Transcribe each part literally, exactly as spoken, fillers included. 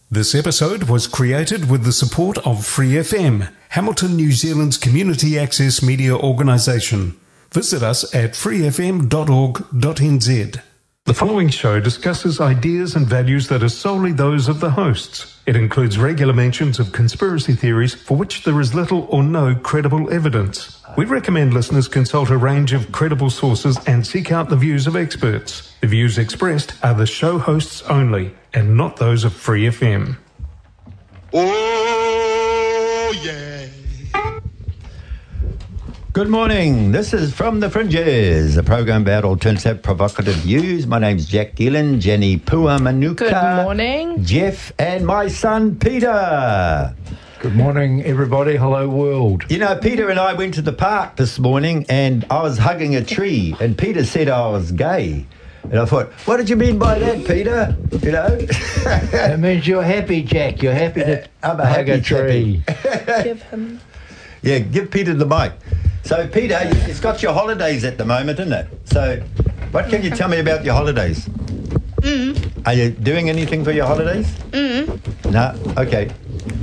This episode was created with the support of Free F M, Hamilton, New Zealand's community access media organisation. Visit us at free f m dot org dot n z. The following show discusses ideas and values that are solely those of the hosts. It includes regular mentions of conspiracy theories for which there is little or no credible evidence. We recommend listeners consult a range of credible sources and seek out the views of experts. The views expressed are the show hosts only, and not those of Free F M. Oh, yeah. Good morning. This is From the Fringes, a program about alternative, provocative views. My name's Jack Gillen, Jenny Puamanuka. Good morning. Jeff and my son, Peter. Good morning, everybody. Hello, world. You know, Peter and I went to the park this morning and I was hugging a tree and Peter said I was gay. And I thought, what did you mean by that, Peter? You know? It means you're happy, Jack. You're happy to I'm a hug happy a tree. Give him. Yeah, give Peter the mic. So, Peter, it's got your holidays at the moment, isn't it? So, what can you tell me about your holidays? Mm. Are you doing anything for your holidays? Mm. No? Okay.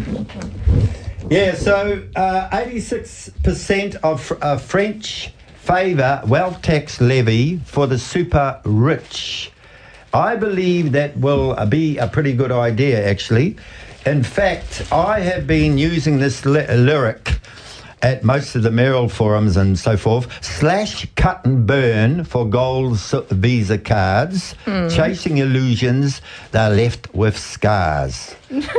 Yeah, so uh, eighty-six percent of uh, French favour wealth tax levy for the super rich. I believe that will uh, be a pretty good idea, actually. In fact, I have been using this li- lyric at most of the Merrill forums and so forth. Slash, cut and burn for gold Visa cards. Mm. Chasing illusions, they're left with scars.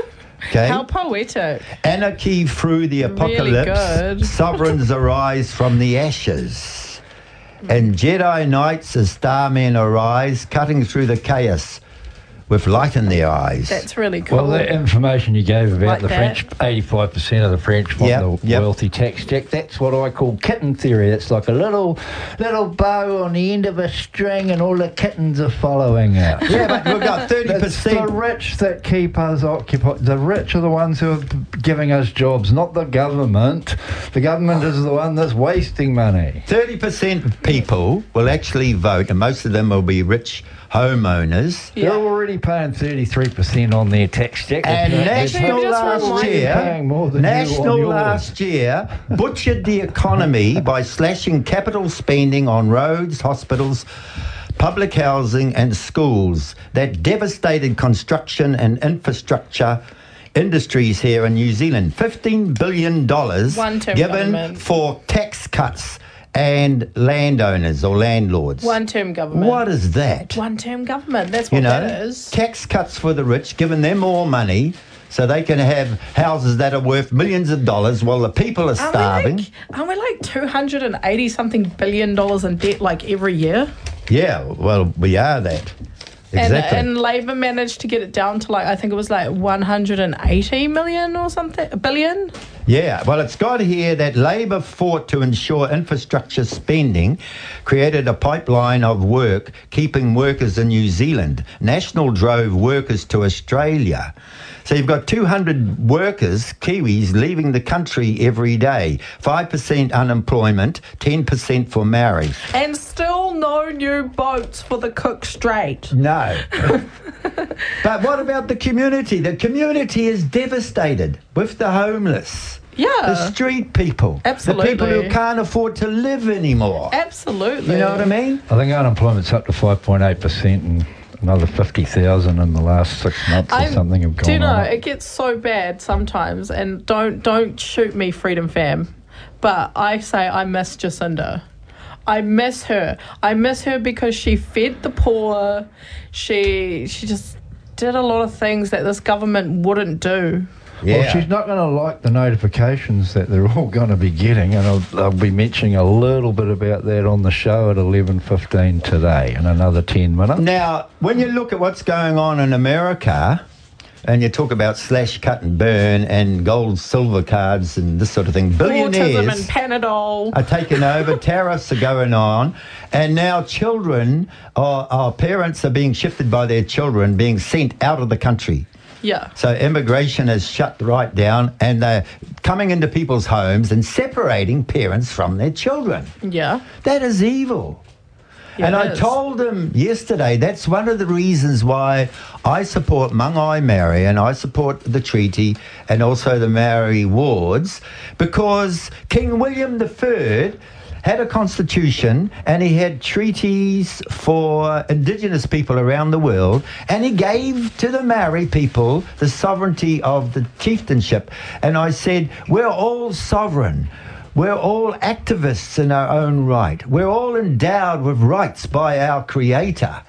Okay. How poetic. Anarchy through the apocalypse. Really good. Sovereigns arise from the ashes. And Jedi Knights as starmen arise, cutting through the chaos with light in their eyes. That's really cool. Well, the information you gave about Like the that. French, eighty-five percent of the French want Yep, the yep. wealthy tax, Jack. That's what I call kitten theory. It's like a little little bow on the end of a string and all the kittens are following it. Yeah, but we've got thirty It's the percent. rich that keep us occupied. The rich are the ones who are giving us jobs, not the government. The government is the one that's wasting money. thirty percent of people will actually vote, and most of them will be rich homeowners. Yeah. They're already paying thirty-three percent on their tax, Jack. And That's- National just last remind- year, Paying more than you on National yours. last year butchered the economy by slashing capital spending on roads, hospitals, public housing and schools. That devastated construction and infrastructure industries here in New Zealand. fifteen billion dollars One-term given government. for tax cuts and landowners or landlords. One term government. What is that? One term government. That's what You know, that is. tax cuts for the rich, giving them more money so they can have houses that are worth millions of dollars while the people are Aren't starving. we like, aren't we like two hundred eighty something billion dollars in debt like every year? Yeah, well, we are that. Exactly. And, and Labour managed to get it down to like, I think it was like one hundred eighty million or something, a billion. Yeah, well, it's got here that Labor fought to ensure infrastructure spending created a pipeline of work, keeping workers in New Zealand. National drove workers to Australia. So you've got two hundred workers, Kiwis, leaving the country every day. five percent unemployment, ten percent for Maori. And still no new boats for the Cook Strait. No. But what about the community? The community is devastated with the homeless. Yeah. The street people. Absolutely. The people who can't afford to live anymore. Absolutely. You know what I mean? I think unemployment's up to five point eight percent and another fifty thousand in the last six months or I'm- something have gone Do you know, on. it gets so bad sometimes, and don't don't shoot me, Freedom Fam, but I say I miss Jacinda. I miss her. I miss her because she fed the poor. She she just did a lot of things that this government wouldn't do. Yeah. Well, she's not going to like the notifications that they're all going to be getting, and I'll, I'll be mentioning a little bit about that on the show at eleven fifteen today in another ten minutes. Now, when you look at what's going on in America, and you talk about slash, cut and burn and gold, silver cards and this sort of thing, Autism and billionaires Panadol. are taking over, tariffs are going on, and now children, or, or parents are being shifted by their children, being sent out of the country. Yeah. So immigration has shut right down, and they're coming into people's homes and separating parents from their children. Yeah. That is evil. Yeah, and it I is. told him yesterday that's one of the reasons why I support Mangai Maori and I support the treaty and also the Maori wards, because King William the Third had a constitution and he had treaties for indigenous people around the world, and he gave to the Maori people the sovereignty of the chieftainship. And I said, we're all sovereign. We're all activists in our own right. We're all endowed with rights by our Creator.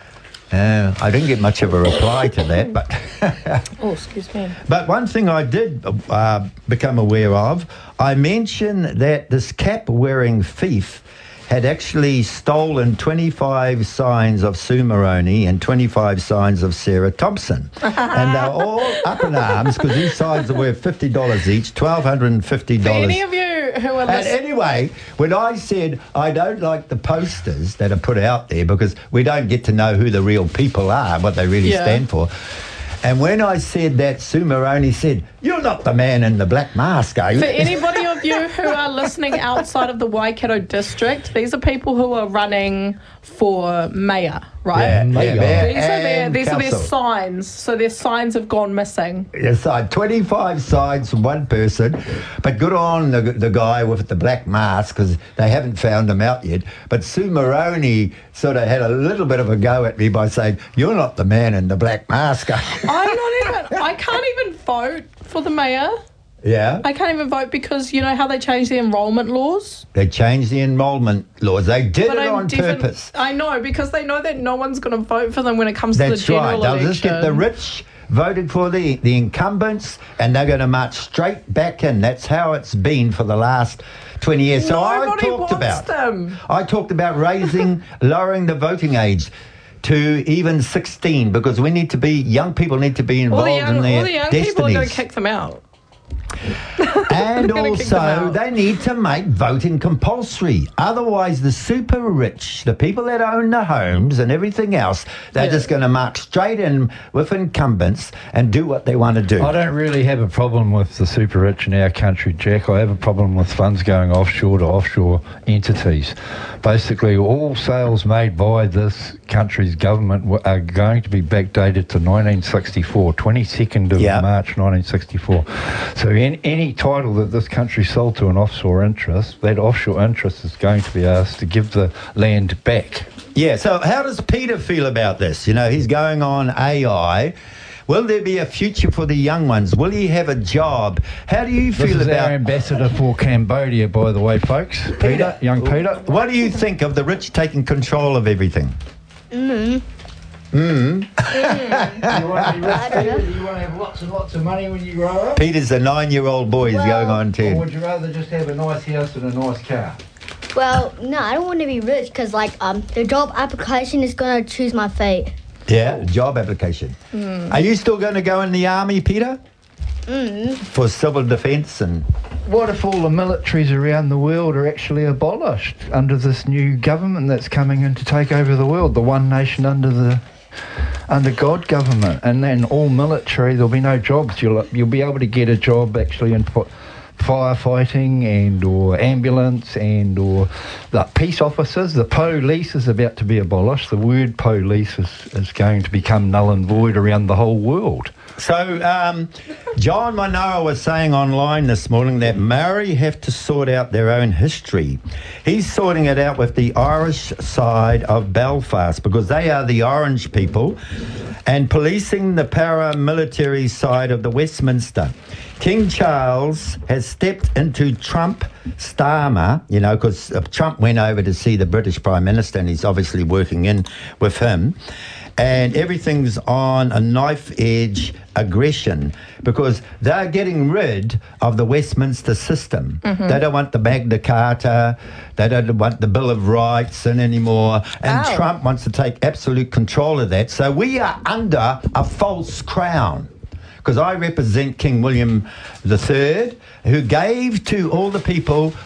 Uh, I didn't get much of a reply to that, but Oh, excuse me. but one thing I did uh, become aware of, I mentioned that this cap-wearing thief had actually stolen twenty-five signs of Sue Moroney and twenty-five signs of Sarah Thompson. And they're all up in arms because these signs are worth fifty dollars each, one thousand two hundred fifty For dollars. any of you who are And listening, anyway, when I said I don't like the posters that are put out there because we don't get to know who the real people are, what they really Yeah. stand for. And when I said that, Sue Moroney said, "You're not the man in the black mask, are you?" for anybody of you who are listening outside of the Waikato district, these are people who are running for mayor, right? Yeah, Mayor. mayor These are their and these are their council. signs. So their signs have gone missing. Yes, I twenty-five sides from one person, but good on the, the guy with the black mask because they haven't found him out yet. But Sue Moroney sort of had a little bit of a go at me by saying, "You're not the man in the black mask, are you?" I'm not even. I can't even vote for the mayor. Yeah. I can't even vote because you know how they changed the enrolment laws. They changed the enrolment laws. They did But it I'm on defin- purpose. I know because they know that no one's going to vote for them when it comes to That's the general right. They'll election. just get the rich voted for the, the incumbents and they're going to march straight back in. That's how it's been for the last twenty years. So I Nobody talked wants about them. I talked about raising, lowering the voting age to even sixteen because we need to be, young people need to be All involved the young, in their all the young people are going destinies. to kick them out. And gonna kick them also, out. they need to make voting compulsory. Otherwise, the super rich, the people that own the homes and everything else, they're Yeah. just going to march straight in with incumbents and do what they want to do. I don't really have a problem with the super rich in our country, Jack. I have a problem with funds going offshore to offshore entities. Basically, all sales made by this country's government w- are going to be backdated to nineteen sixty-four, twenty-second of Yeah. March nineteen sixty-four. So in, any title that this country sold to an offshore interest, that offshore interest is going to be asked to give the land back. Yeah, so how does Peter feel about this? You know, he's going on A I. Will there be a future for the young ones? Will he have a job? How do you This feel is about... our ambassador for Cambodia, by the way, folks. Peter, young Peter. What do you think of the rich taking control of everything? You want to be rich, Peter? Do you want to have lots and lots of money when you grow up? Peter's a nine-year-old boy. He's Well- going on Or ten. would you rather just have a nice house and a nice car? Well, no, I don't want to be rich because, like, um, the job application is gonna choose my fate. Yeah, job application. Are you still going to go in the army, Peter? Mm. For civil defence and... What if all the militaries around the world are actually abolished under this new government that's coming in to take over the world, the one nation under the under God government, and then all military, there'll be no jobs. You'll you'll be able to get a job actually in fi- firefighting and or ambulance and or the peace officers. The police is about to be abolished. The word police is, is going to become null and void around the whole world. So, um, John Manoa was saying online this morning that Maori have to sort out their own history. He's sorting it out with the Irish side of Belfast because they are the orange people and policing the paramilitary side of the Westminster. King Charles has stepped into Trump Starmer, you know, because Trump went over to see the British Prime Minister and he's obviously working in with him. And everything's on a knife edge aggression because they're getting rid of the Westminster system. Mm-hmm. They don't want the Magna Carta, they don't want the Bill of Rights in anymore, and Ow. Trump wants to take absolute control of that. So we are under a false crown. Because I represent King William the Third, who gave to all the people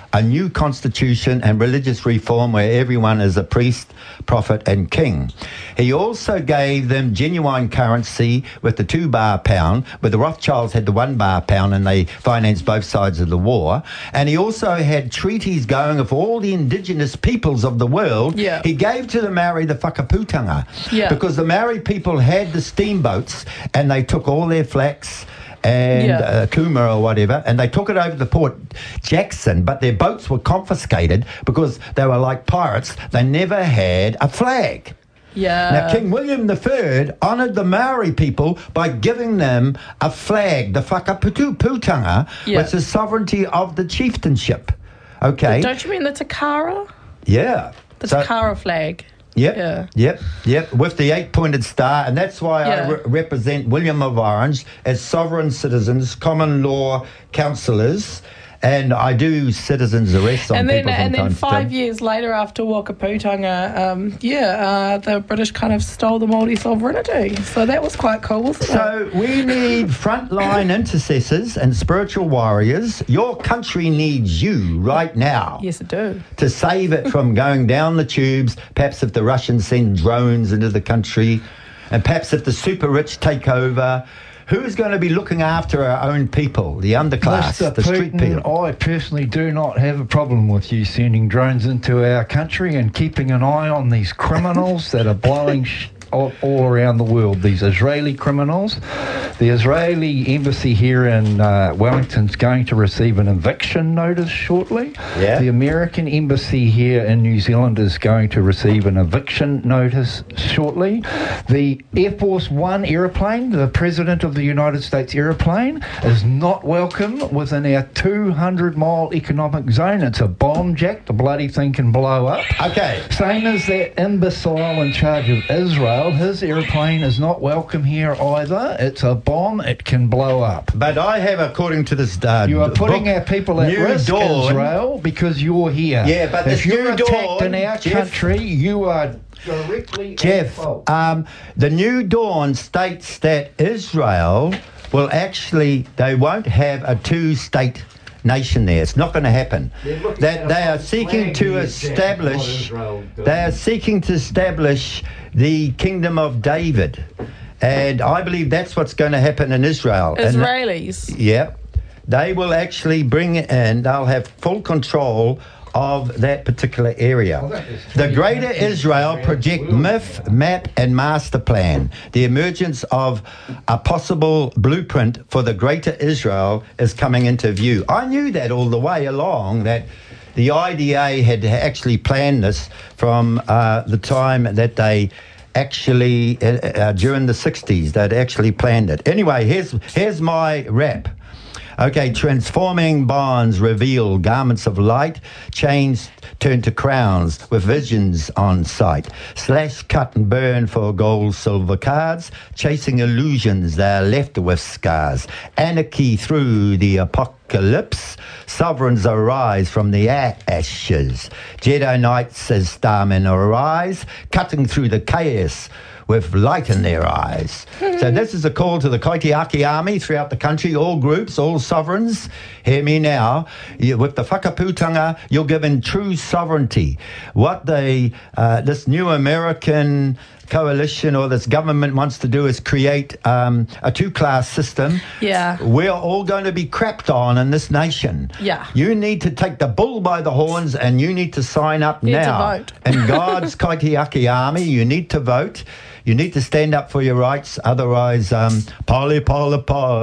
a new constitution and religious reform where everyone is a priest, prophet and king. He also gave them genuine currency with the two bar pound, where the Rothschilds had the one bar pound and they financed both sides of the war. And he also had treaties going with all the indigenous peoples of the world. Yeah. He gave to the Maori the whakaputanga, Yeah. because the Maori people had the steamboats and they took all their flax and Yeah. uh, kuma or whatever, and they took it over to Port Jackson, but their boats were confiscated because they were like pirates. They never had a flag. Yeah. Now, King William the Third honoured the Maori people by giving them a flag, the whakaputanga, Yeah. which is sovereignty of the chieftainship. Okay? Don't you mean the Takara? Yeah. The So- Takara flag. Yep, Yeah. yep, yep, with the eight-pointed star, and that's why I Yeah. re- represent William of Orange as sovereign citizens, common law councillors, and I do citizens' arrests on And then, people from and then time to five time. years later, after Wakaputanga, um, yeah, uh, the British kind of stole the Māori sovereignty. So that was quite cool, wasn't it? So we need frontline intercessors and spiritual warriors. Your country needs you right now. Yes, it do. To save it from going down the tubes, perhaps if the Russians send drones into the country, and perhaps if the super rich take over. Who's going to be looking after our own people, the underclass, Mister the street Putin, people? I personally do not have a problem with you sending drones into our country and keeping an eye on these criminals that are blowing sh- all, all around the world, these Israeli criminals. The Israeli embassy here in uh, Wellington's going to receive an eviction notice shortly. Yeah. The American embassy here in New Zealand is going to receive an eviction notice shortly. The Air Force One aeroplane, the President of the United States aeroplane, is not welcome within our two hundred mile economic zone. It's a bomb, Jack. The bloody thing can blow up. Okay. Same as that imbecile in charge of Israel. His aeroplane is not welcome here either. It's a bomb. It can blow up. But I have, according to this uh, You are putting book, our people at New risk, Dawn. Israel, because you're here. Yeah, but if this you're New attacked Dawn, in our Jeff- country, you are directly Jeff, at fault. um, the New Dawn states that Israel will actually, they won't have a two-state nation there. It's not going to happen. That they are seeking to establish, they are seeking to establish the kingdom of David. And I believe that's what's going to happen in Israel. And- Israelis. yeah, they will actually bring in, they'll have full control of that particular area. The Greater Israel Project myth, map and master plan. The emergence of a possible blueprint for the Greater Israel is coming into view. I knew that all the way along, that the I D A had actually planned this from uh, the time that they actually, uh, uh, during the sixties, they'd actually planned it. Anyway, here's here's my rap. Okay, transforming bonds reveal garments of light, chains turn to crowns with visions on sight. Slash, cut and burn for gold, silver cards, chasing illusions, they're left with scars. Anarchy through the apocalypse, sovereigns arise from the ashes. Jedi Knights as starmen arise, cutting through the chaos with light in their eyes. So this is a call to the Kaitiaki army throughout the country, all groups, all sovereigns. Hear me now. You, with the whakaputanga, you're given true sovereignty. What they, uh, this new American coalition or this government wants to do is create um, a two-class system. Yeah. We're all going to be crapped on in this nation. Yeah. You need to take the bull by the horns and you need to sign up You need to now. vote. In God's Kaitiaki army, you need to vote. You need to stand up for your rights. Otherwise, um, poly, poly,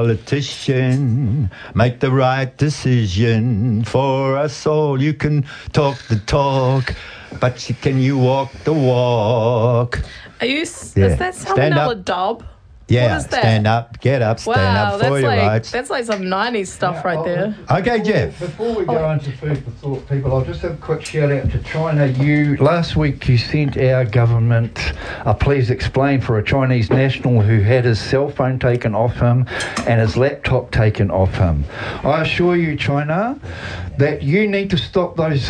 politician, make the right decision for us all. You can talk the talk, but you, can you walk the walk? Are you? s Yeah. Is that Stand Salmonella up. Dub? Yeah, What is that? stand up, get up, stand Wow, up that's for your like rights. that's like some nineties stuff right there. Okay, Jeff. Before we go into food for thought, people, I'll just have a quick shout out to China. You last week you sent our government a please explain for a Chinese national who had his cell phone taken off him and his laptop taken off him. I assure you, China, that you need to stop those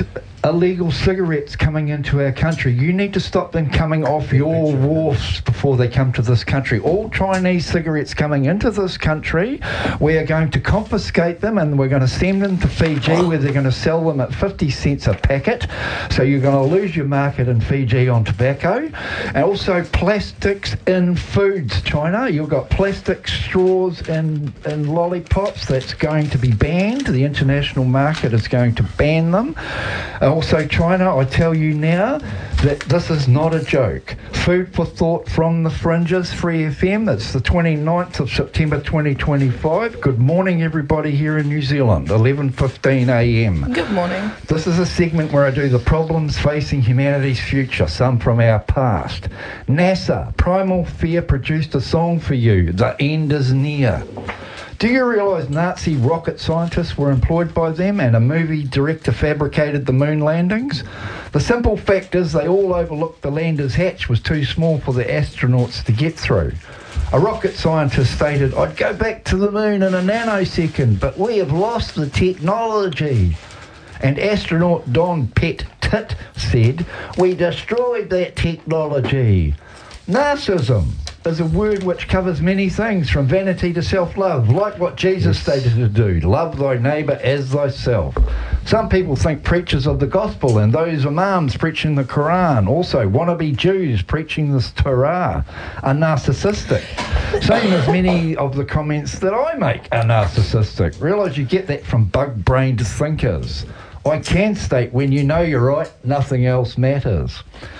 illegal cigarettes coming into our country. You need to stop them coming off your wharfs before they come to this country. All Chinese cigarettes coming into this country, we are going to confiscate them and we're going to send them to Fiji where they're going to sell them at fifty cents a packet. So you're going to lose your market in Fiji on tobacco. And also plastics in foods, China. You've got plastic straws in, in lollipops. That's going to be banned. The international market is going to ban them. Also, China, I tell you now that this is not a joke. Food for thought from the Fringes, Free F M. It's the twenty-ninth of September twenty twenty-five. Good morning, everybody here in New Zealand, eleven fifteen a m. Good morning. This is a segment where I do the problems facing humanity's future, some from our past. NASA, Primal Fear produced a song for you, The End is Near. Do you realise Nazi rocket scientists were employed by them and a movie director fabricated the moon landings? The simple fact is they all overlooked the lander's hatch was too small for the astronauts to get through. A rocket scientist stated, "I'd go back to the moon in a nanosecond, but we have lost the technology." And astronaut Don Pettit said, "We destroyed that technology." Narcissism is a word which covers many things, from vanity to self-love, like what Jesus stated to do, love thy neighbour as thyself. Some people think preachers of the gospel and those imams preaching the Quran, also wannabe Jews preaching the Torah, are narcissistic. Same as many of the comments that I make are narcissistic. Realise you get that from bug-brained thinkers. I can state, when you know you're right, nothing else matters.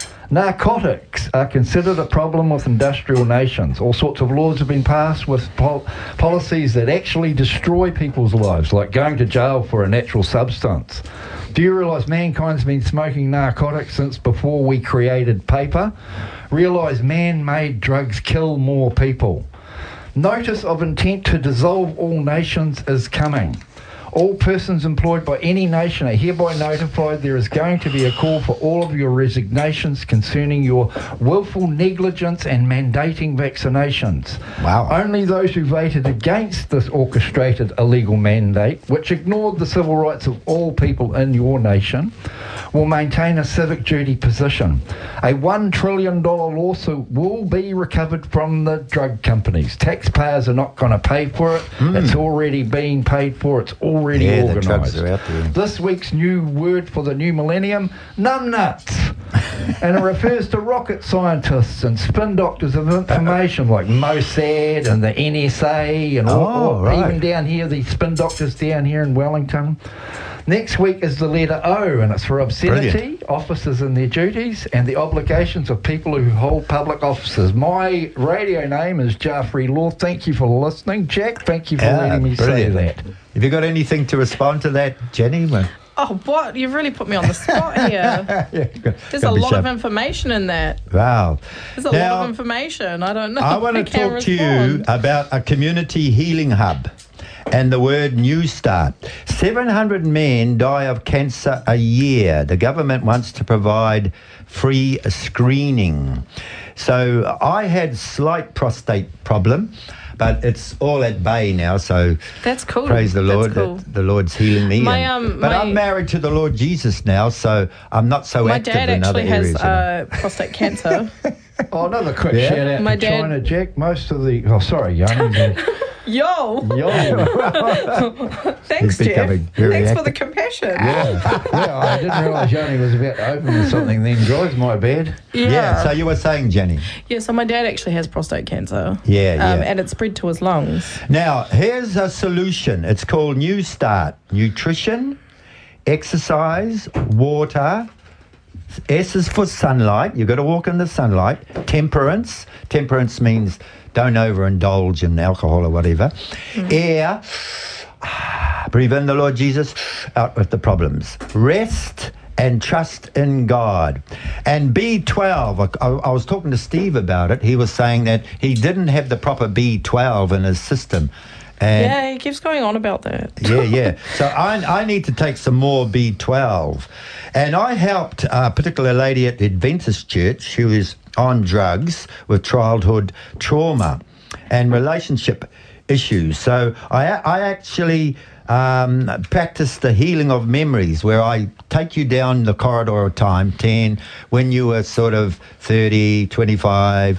Narcotics are considered a problem with industrial nations. All sorts of laws have been passed with pol- policies that actually destroy people's lives, like going to jail for a natural substance. Do you realise mankind's been smoking narcotics since before we created paper? Realise man-made drugs kill more people. Notice of intent to dissolve all nations is coming. All persons employed by any nation are hereby notified there is going to be a call for all of your resignations concerning your willful negligence and mandating vaccinations. Wow. Only those who voted against this orchestrated illegal mandate, which ignored the civil rights of all people in your nation, will maintain a civic duty position. A one trillion dollars lawsuit will be recovered from the drug companies. Taxpayers are not going to pay for it. Mm. It's already being paid for. It's already yeah, organised. The drugs are out there. This week's new word for the new millennium, numbnuts. And it refers to rocket scientists and spin doctors of information like Mossad and the N S A and all, oh, all, right. even down here, these spin doctors down here in Wellington. Next week is the letter O, and it's for obscenity, Brilliant. Officers and their duties, and the obligations of people who hold public offices. My radio name is Jaffrey Law. Thank you for listening. Jack, thank you for yeah, letting me brilliant. say that. Have you got anything to respond to that, Jenny? Oh, what? You've really put me on the spot here. yeah, There's a lot sharp. of information in that. Wow. There's a now, lot of information. I don't know. I want to talk respond. to you about a community healing hub and the word New Start. seven hundred men die of cancer a year. The government wants to provide free screening. So I had slight prostate problem, but it's all at bay now, so that's cool. Praise the Lord. Cool. that the Lord's healing me. My, and, um, but my, I'm married to the Lord Jesus now, so I'm not so my active dad in other actually has areas. uh, prostate cancer. Oh, another quick Yeah. shout out My to dad- China, Jack. Most of the... Oh, sorry, young. Yo! Yo. Thanks, He's Jeff. becoming very Thanks for the active. compassion. Yeah, yeah, I didn't realise Johnny was about to open with something then, guys. My bad. Yeah. Yeah, so you were saying, Jenny. Yeah, so my dad actually has prostate cancer. Yeah, um, yeah. And it spread to his lungs. Now, here's a solution. It's called New Start. Nutrition, exercise, water. S is for sunlight. You've got to walk in the sunlight. Temperance. Temperance means don't overindulge in alcohol or whatever. Mm. Air. Breathe in the Lord Jesus. Out with the problems. Rest and trust in God. And B twelve, I, I was talking to Steve about it. He was saying that he didn't have the proper B twelve in his system. And yeah, he keeps going on about that. yeah, yeah. So I, I need to take some more B twelve. And I helped a particular lady at the Adventist Church who is on drugs with childhood trauma and relationship issues. So I, I actually um, practice the healing of memories, where I take you down the corridor of time, ten, when you were sort of thirty, twenty-five,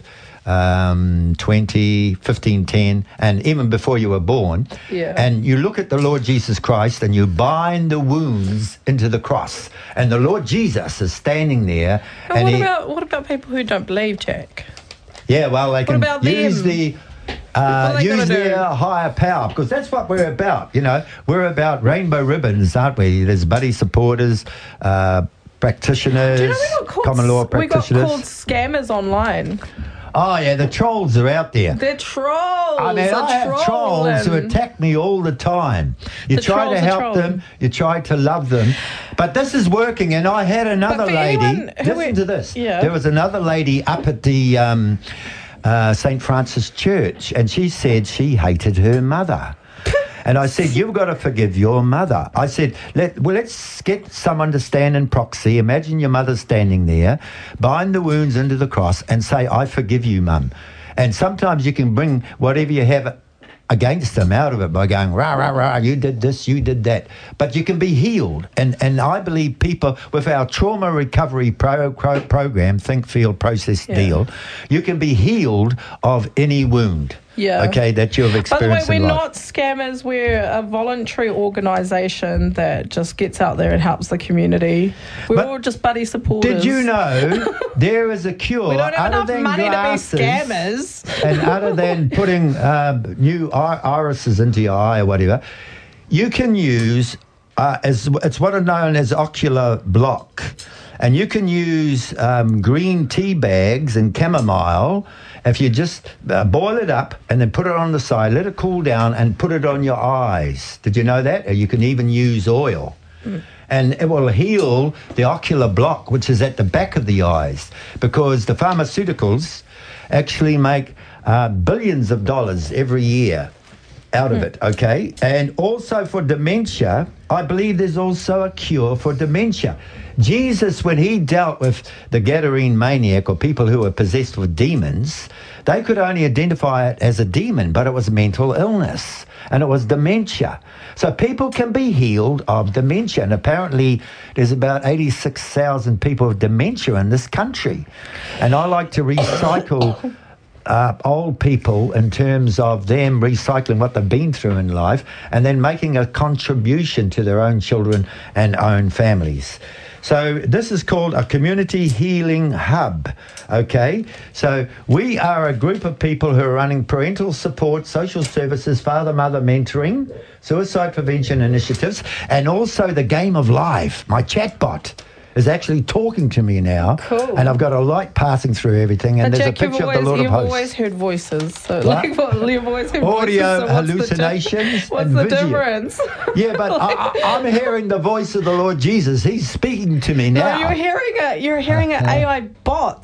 um, twenty, fifteen, ten, and even before you were born. Yeah. And you look at the Lord Jesus Christ and you bind the wounds into the cross. And the Lord Jesus is standing there. And, and what he, about what about people who don't believe, Jack? Yeah, well, they can about use them? the... Uh, What are they use gonna do? their higher power, because that's what we're about. You know, we're about rainbow ribbons, aren't we? There's buddy supporters, uh, practitioners, Do you know we got called, common law we got practitioners. called scammers online? Oh yeah, the trolls are out there. They're trolls. I mean, a I have trolls who and- attack me all the time. You The try to trolls are help trolling. them, you try to love them, but this is working. And I had another for lady. anyone who Listen we- to this. Yeah. There was another lady up at the um, uh, Saint Francis Church, and she said she hated her mother. And I said, you've got to forgive your mother. I said, Let, well, let's get someone to stand in proxy. Imagine your mother standing there, bind the wounds into the cross and say, I forgive you, Mum. And sometimes you can bring whatever you have against them out of it by going, rah, rah, rah, you did this, you did that. But you can be healed. And and I believe people, with our trauma recovery pro, pro, program, Think, Feel, Process, Yeah. Deal, you can be healed of any wound. Yeah. Okay, that you've By the way, experienced we're in life. not scammers. We're a voluntary organisation that just gets out there and helps the community. We're But all just buddy supporters. Did you know there is a cure We don't have other enough than money glasses, to be scammers. and other than putting um, new ir- irises into your eye or whatever, you can use, uh, as it's what are known as ocular block. And you can use um, green tea bags and chamomile. If you just uh, boil it up and then put it on the side, let it cool down and put it on your eyes. Did you know that? Or you can even use oil. Mm. And it will heal the ocular block, which is at the back of the eyes, because the pharmaceuticals actually make uh, billions of dollars every year out of it, okay? And also for dementia, I believe there's also a cure for dementia. Jesus, when he dealt with the Gadarene maniac or people who were possessed with demons, they could only identify it as a demon, but it was mental illness and it was dementia. So people can be healed of dementia. And apparently there's about eighty-six thousand people with dementia in this country. And I like to recycle Uh, old people in terms of them recycling what they've been through in life and then making a contribution to their own children and own families. So this is called a community healing hub, okay? So we are a group of people who are running parental support, social services, father-mother mentoring, suicide prevention initiatives, and also the Game of Life, my chatbot is actually talking to me now. Cool. And I've got a light passing through everything, and And there's Jack, a picture you've of the always, Lord of you've Hosts. always heard voices. So What? like, what, you've always heard Audio voices. So what's hallucinations The, di- what's and the video. difference? Yeah, but I, I, I'm hearing the voice of the Lord Jesus. He's speaking to me No, now. you're hearing it. You're hearing an A I bot.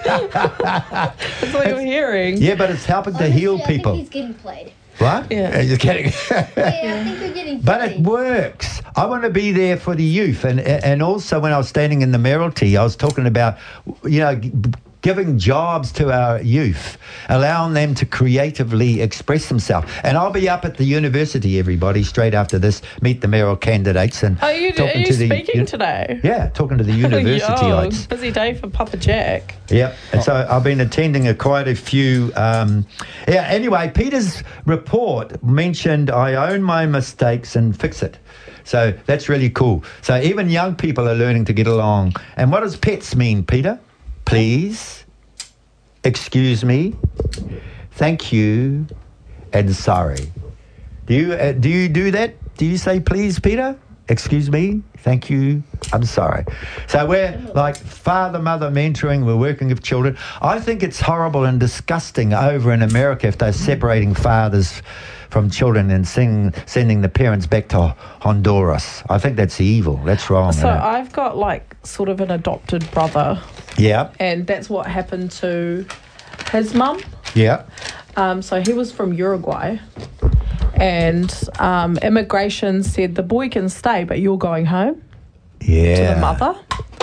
That's what you're hearing. Yeah, but it's helping to Honestly, heal I think people. he's getting played. What? Yeah. You're kidding. Yeah, I think you're getting But played. it works. I want to be there for the youth. And and also when I was standing in the Mayoralty, I was talking about, you know, g- giving jobs to our youth, allowing them to creatively express themselves. And I'll be up at the university, everybody, straight after this, meet the mayoral candidates and Are you, are talking you to the speaking u- today? Yeah, talking to the Yo, universityites. busy day for Papa Jack. Yep. And so I've been attending a quite a few. Um, yeah. Anyway, Peter's report mentioned I own my mistakes and fix it. So that's really cool. So even young people are learning to get along. And what does PETS mean, Peter? Please, excuse me, thank you, and sorry. Do you uh, do you do that? Do you say please, Peter? Excuse me, thank you, I'm sorry. So we're like father, mother mentoring, we're working with children. I think it's horrible and disgusting over in America if they're separating fathers from children and sing, sending the parents back to Honduras. I think that's evil. That's wrong. So isn't it? I've got like sort of an adopted brother, yeah, and that's what happened to his mum. yeah. Um, so he was from Uruguay, and um, immigration said the boy can stay, but you're going home Yeah. to the mother.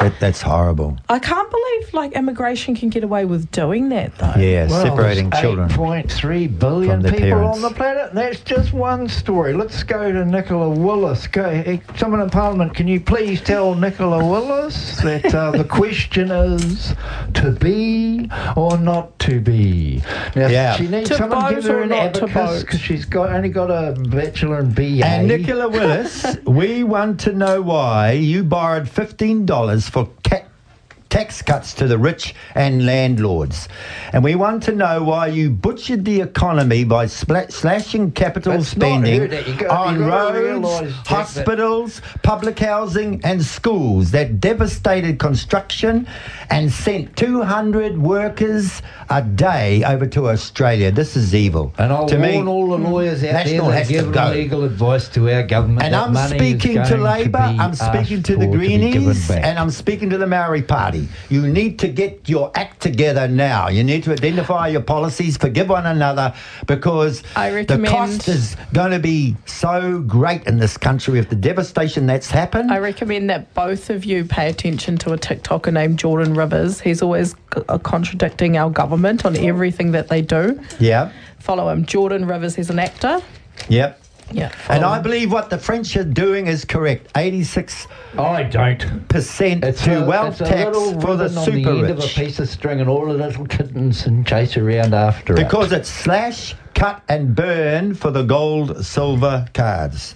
That, that's horrible. I can't believe like immigration can get away with doing that though. Yeah, Well, separating there's children. eight point three billion from their people parents. on the planet, and that's just one story. Let's go to Nicola Willis. Go, eh, someone in Parliament, can you please tell Nicola Willis that uh, the question is to be or not to be? Now, Yeah. she needs To someone to give vote her or an not to abacus vote? because she's got only got a bachelor in B A. And Nicola Willis, we want to know why you borrowed fifteen dollars for cat tax cuts to the rich and landlords. And we want to know why you butchered the economy by spla- slashing capital It's not spending her that you got- on you gotta roads, realise, Jack, that- hospitals, public housing and schools that devastated construction and sent two hundred workers a day over to Australia. This is evil. And I'll to warn me, all the lawyers out National there has that to give go. legal advice to our government. And that I'm money is speaking to going Labor, be I'm speaking asked to the for to be given Greenies, back. and I'm speaking to the Maori Party. You need to get your act together now. You need to identify your policies, forgive one another, because I the recommend- cost is going to be so great in this country with the devastation that's happened. I recommend that both of you pay attention to a TikToker named Jordan Rivers. He's always c- uh, contradicting our government on everything that they do. yeah, Follow him. Jordan Rivers, he's an actor. yep. Yeah. And follow I him. believe what the French are doing is correct. eighty-six I don't. percent It's to a, wealth it's a tax little for the ribbon on super the end of a rich. piece of string, and all the little kittens and chase around after it. Because it's slash, cut and burn for the gold, silver cards.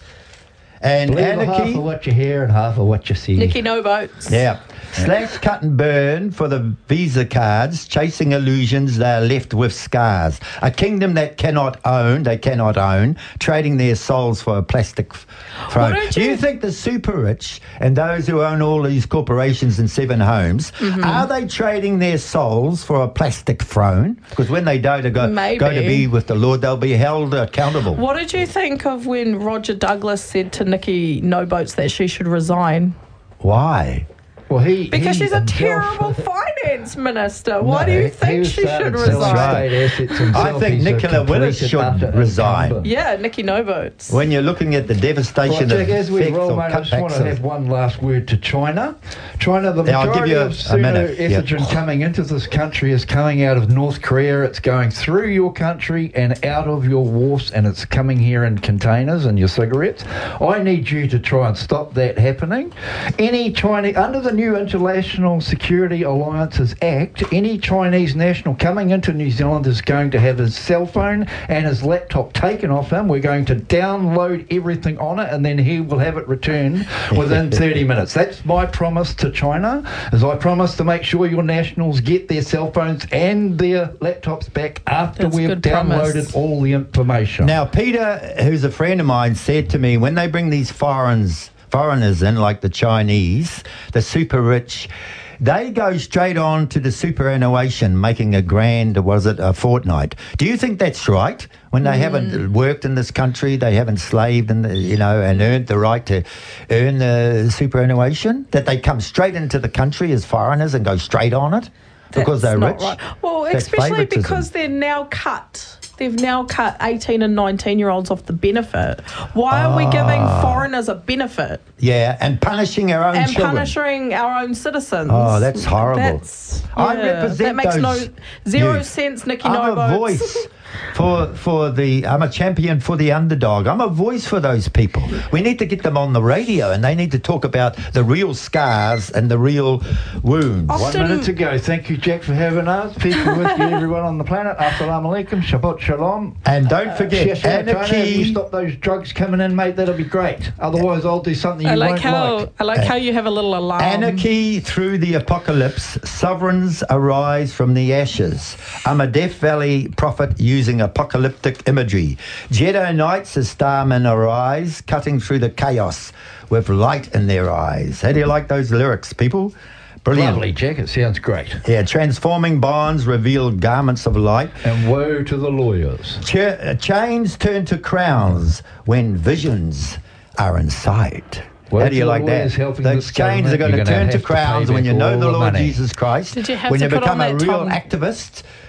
And Believe half anarchy, of what you hear and half of what you see. Nikki No Boats. yeah, slash, cut and burn for the Visa cards, chasing illusions, they are left with scars. A kingdom that cannot own, they cannot own, trading their souls for a plastic f- throne. don't Do you you- think the super rich and those who own all these corporations and seven homes, Mm-hmm. are they trading their souls for a plastic throne? Because when they go to go, Maybe. go to be with the Lord, they'll be held accountable. What did you think of when Roger Douglas said to Nikki No Boats that she should resign? Why? Well, he Because he she's a himself- terrible finance minister. Why No, do you he think was she started should selling resign? state assets himself. I think He's a Nicola Willis complete should utter resign. incumbent. Yeah, Nikki No Boats. When you're looking at the devastation Right, of Jack, as we effects roll, or mate, I just want cutbacks to of- have one last word to China. China, the Yeah, I'll give majority you a- of a pseudo minute, yeah. estrogen coming into this country is coming out of North Korea. It's going through your country and out of your wharfs, and it's coming here in containers and your cigarettes. I need you to try and stop that happening. Any Chinese, under the new International Security Alliances Act, any Chinese national coming into New Zealand is going to have his cell phone and his laptop taken off him. We're going to download everything on it, and then he will have it returned within thirty minutes. That's my promise to China, is I promise to make sure your nationals get their cell phones and their laptops back after That's we've good downloaded promise. all the information. Now, Peter, who's a friend of mine, said to me, when they bring these foreigners, foreigners in, like the Chinese, the super rich, they go straight on to the superannuation, making a grand, was it, a fortnight. Do you think that's right? When they haven't worked in this country, they haven't slaved, in the, you know, and earned the right to earn the superannuation, that they come straight into the country as foreigners and go straight on it because That's they're not rich? right. Well, That's especially favouritism. because they're now cut. They've now cut eighteen and nineteen year olds off the benefit. Why are we giving Ah. foreigners a benefit Yeah, and punishing our own and children. punishing our own citizens? Oh, that's horrible. That's, I yeah, represent That makes no those zero youth. sense, Nikki I'm No a Boats. voice for for the. I'm a champion for the underdog. I'm a voice for those people. We need to get them on the radio, and they need to talk about the real scars and the real wounds. One Often- minute to go. Thank you, Jack, for having us. Peace be with you, everyone on the planet. Assalamu alaikum. Shabbat shalom. And don't forget, Yes, yeah, China, if you anarchy. stop those drugs coming in, mate, that'll be great. Otherwise, I'll do something you I like won't how like. I like how you have a little alarm. Anarchy through the apocalypse, sovereigns arise from the ashes. I'm a Death Valley prophet using apocalyptic imagery. Jedi Knights as starmen arise, cutting through the chaos with light in their eyes. How do you like those lyrics, people? Brilliant. Lovely, Jack. It sounds great. Yeah, transforming bonds reveal garments of light. And woe to the lawyers. Ch- uh, chains turn to crowns when visions are in sight. Well, How do you to the like that? lawyers helping Those this chains are government, going to you're gonna turn to have to pay crowns when back you know all the the Lord money. Jesus Christ. Did you have when to you put become on a that real tongue? activist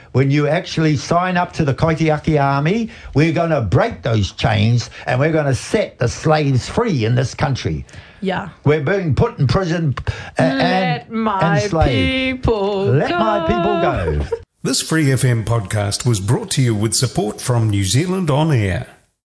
when you actually sign up to the Kaitiaki Army, we're going to break those chains and we're going to set the slaves free in this country. Yeah. We're being put in prison and, Let and my enslaved. people Let go. my people go. This Free F M podcast was brought to you with support from New Zealand On Air.